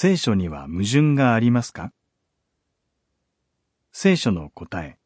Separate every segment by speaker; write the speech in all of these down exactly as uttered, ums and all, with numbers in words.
Speaker 1: 聖書には矛盾がありますか？聖書の答え。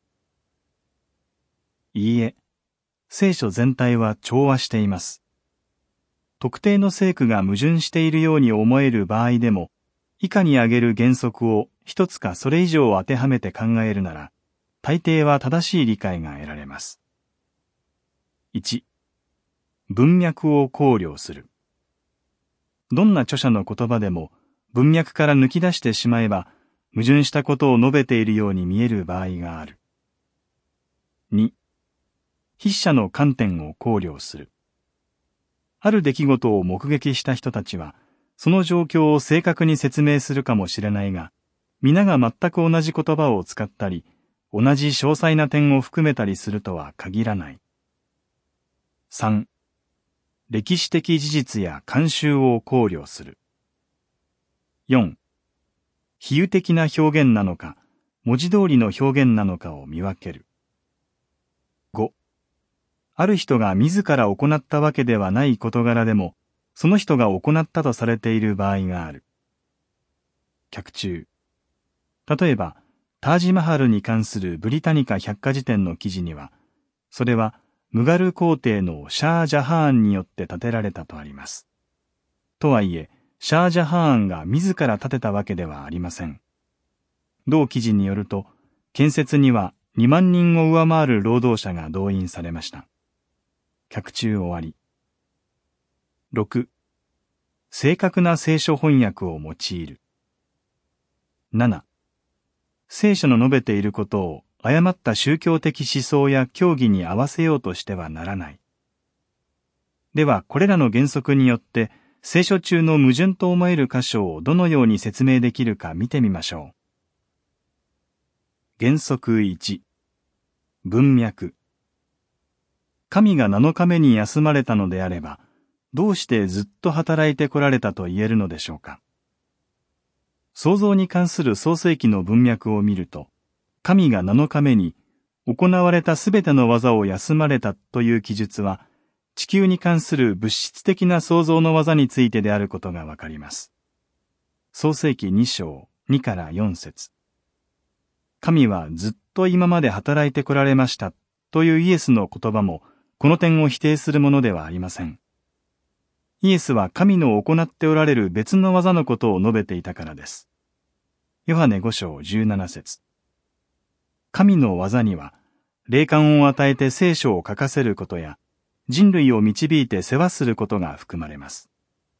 Speaker 1: いいえ、聖書全体は調和しています。特定の聖句が矛盾しているように思える場合でも、以下に挙げる原則を一つかそれ以上当てはめて考えるなら、大抵は正しい理解が得られます。いち、文脈を考慮する。どんな著者の言葉でも、文脈から抜き出してしまえば、矛盾したことを述べているように見える場合がある。に、筆者の観点を考慮する。ある出来事を目撃した人たちは、その状況を正確に説明するかもしれないが、皆が全く同じ言葉を使ったり、同じ詳細な点を含めたりするとは限らない。さん、歴史的事実や慣習を考慮する。よん、比喩的な表現なのか、文字通りの表現なのかを見分ける。ご、ある人が自ら行ったわけではない事柄でも、その人が行ったとされている場合がある。脚注。例えば、タージマハルに関するブリタニカ百科事典の記事には、それはムガル皇帝のシャー・ジャハーンによって建てられたとあります。とはいえ、シャージャハーンが自ら建てたわけではありません。同記事によると、建設にはにまんにんを上回る労働者が動員されました。脚注終わり。ろく、正確な聖書翻訳を用いる。なな、聖書の述べていることを誤った宗教的思想や教義に合わせようとしてはならない。では、これらの原則によって、聖書中の矛盾と思える箇所をどのように説明できるか見てみましょう。原則いち、文脈。神がなのかめに休まれたのであれば、どうしてずっと働いてこられたと言えるのでしょうか。創造に関する創世記の文脈を見ると、神がなのかめに行われたすべての技を休まれたという記述は、地球に関する物質的な創造の技についてであることがわかります。創世記に章にからよん節。神はずっと今まで働いてこられましたというイエスの言葉も、この点を否定するものではありません。イエスは神の行っておられる別の技のことを述べていたからです。ヨハネご章じゅうなな節。神の技には、霊感を与えて聖書を書かせることや、人類を導いて世話することが含まれます。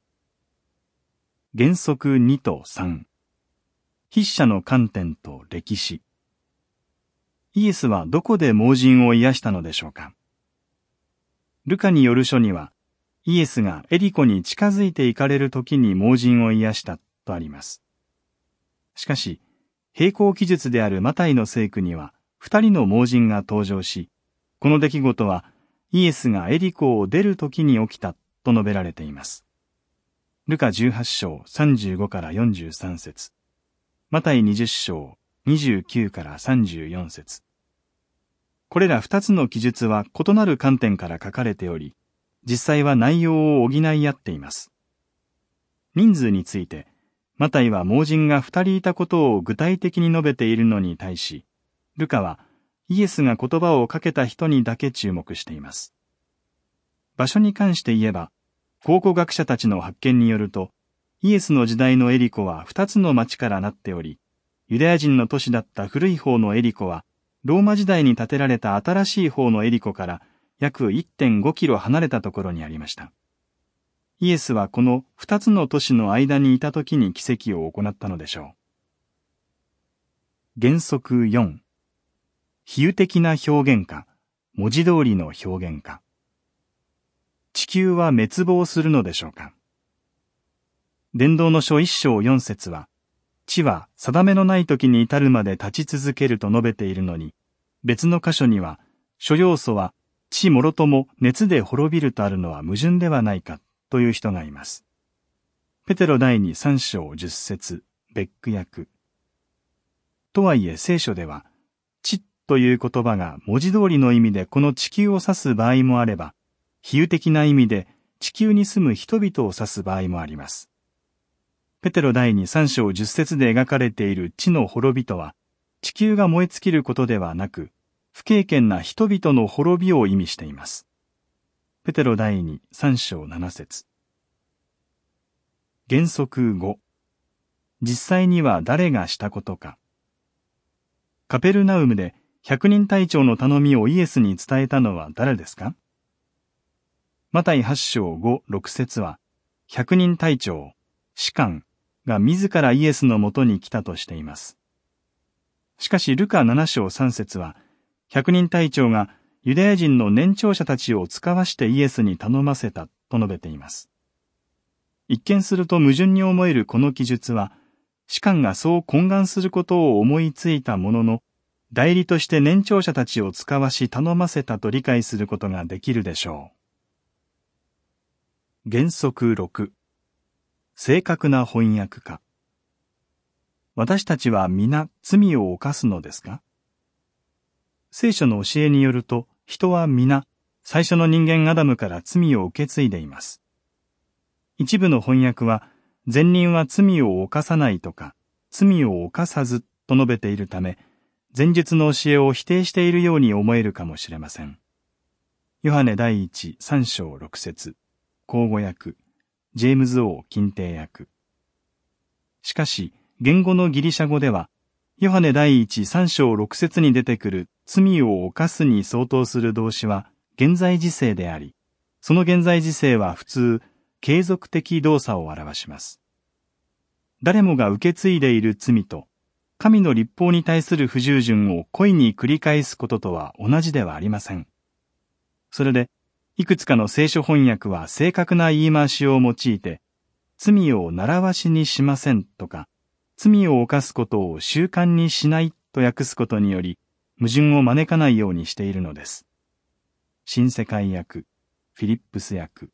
Speaker 1: 原則にとさん。筆者の観点と歴史。イエスはどこで盲人を癒したのでしょうか。ルカによる書には、イエスがエリコに近づいて行かれる時に盲人を癒したとあります。しかし、並行記述であるマタイの聖句には、二人の盲人が登場し、この出来事は、イエスがエリコを出る時に起きたと述べられています。ルカじゅうはち章さんじゅうごからよんじゅうさん節、マタイにじゅう章にじゅうきゅうからさんじゅうよん節。これら二つの記述は異なる観点から書かれており、実際は内容を補い合っています。人数について、マタイは盲人が二人いたことを具体的に述べているのに対し、ルカはイエスが言葉をかけた人にだけ注目しています。場所に関して言えば、考古学者たちの発見によると、イエスの時代のエリコは二つの町からなっており、ユダヤ人の都市だった古い方のエリコは、ローマ時代に建てられた新しい方のエリコから約 いってんごキロ離れたところにありました。イエスはこの二つの都市の間にいた時に奇跡を行ったのでしょう。原則よん。比喩的な表現か、文字通りの表現か。地球は滅亡するのでしょうか。伝道の書いち章よん節は、地は定めのない時に至るまで立ち続けると述べているのに、別の箇所には、諸要素は地もろとも熱で滅びるとあるのは矛盾ではないかという人がいます。ペテロ第二さん章じゅっ節、別句訳。とはいえ聖書では、地という言葉が文字通りの意味でこの地球を指す場合もあれば、比喩的な意味で地球に住む人々を指す場合もあります。 ペテロ第二さん章じゅっ節で描かれている地の滅びとは、地球が燃え尽きることではなく、不敬虔な人々の滅びを意味しています。ペテロ第二さん章なな節。原則ご。実際には誰がしたことか。カペルナウムで百人隊長の頼みをイエスに伝えたのは誰ですか？マタイはち章ご、ろく節は、百人隊長、士官が自らイエスのもとに来たとしています。しかしルカなな章さん節は、百人隊長がユダヤ人の年長者たちを使わしてイエスに頼ませたと述べています。一見すると矛盾に思えるこの記述は、士官がそう懇願することを思いついたものの、代理として年長者たちを使わし頼ませたと理解することができるでしょう。原則ろく。正確な翻訳家。私たちは皆罪を犯すのですか？聖書の教えによると、人は皆、最初の人間アダムから罪を受け継いでいます。一部の翻訳は、善人は罪を犯さないとか、罪を犯さずと述べているため、前述の教えを否定しているように思えるかもしれません。ヨハネ第一さん章ろく節、口語訳、ジェームズ王欽定訳。しかし、言語のギリシャ語では、ヨハネ第一さん章ろく節に出てくる罪を犯すに相当する動詞は現在時制であり、その現在時制は普通、継続的動作を表します。誰もが受け継いでいる罪と、神の律法に対する不従順を故意に繰り返すこととは同じではありません。それで、いくつかの聖書翻訳は正確な言い回しを用いて、罪を習わしにしませんとか、罪を犯すことを習慣にしないと訳すことにより、矛盾を招かないようにしているのです。新世界訳、フィリップス訳。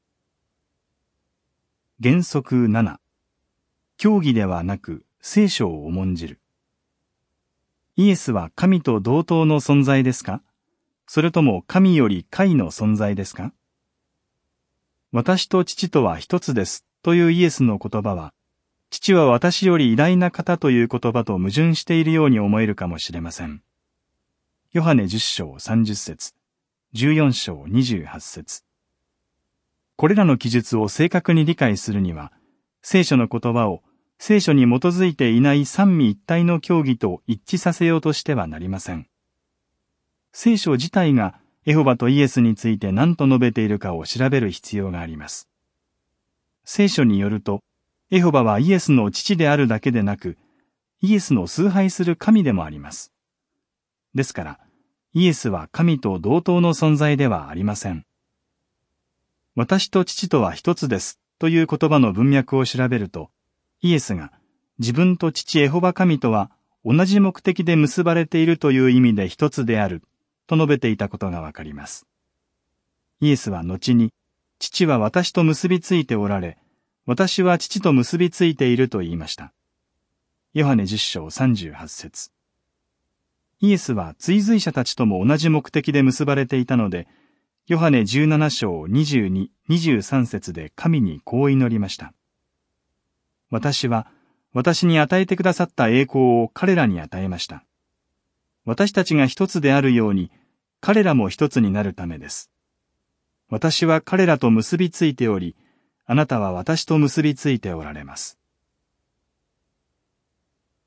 Speaker 1: 原則なな。教義ではなく聖書を重んじる。イエスは神と同等の存在ですか？それとも神より下位の存在ですか？私と父とは一つですというイエスの言葉は、父は私より偉大な方という言葉と矛盾しているように思えるかもしれません。ヨハネじゅっ章さんじゅっ節、じゅうよん章にじゅうはち節。これらの記述を正確に理解するには、聖書の言葉を聖書に基づいていない三位一体の教義と一致させようとしてはなりません。聖書自体がエホバとイエスについて何と述べているかを調べる必要があります。聖書によると、エホバはイエスの父であるだけでなく、イエスの崇拝する神でもあります。ですから、イエスは神と同等の存在ではありません。私と父とは一つですという言葉の文脈を調べると、イエスが自分と父エホバ神とは同じ目的で結ばれているという意味で一つであると述べていたことがわかります。イエスは後に、父は私と結びついておられ、私は父と結びついていると言いました。ヨハネじゅっ章さんじゅうはち節。イエスは追随者たちとも同じ目的で結ばれていたので、ヨハネじゅうなな章にじゅうに、にじゅうさん節で神にこう祈りました。私は、私に与えてくださった栄光を彼らに与えました。私たちが一つであるように、彼らも一つになるためです。私は彼らと結びついており、あなたは私と結びついておられます。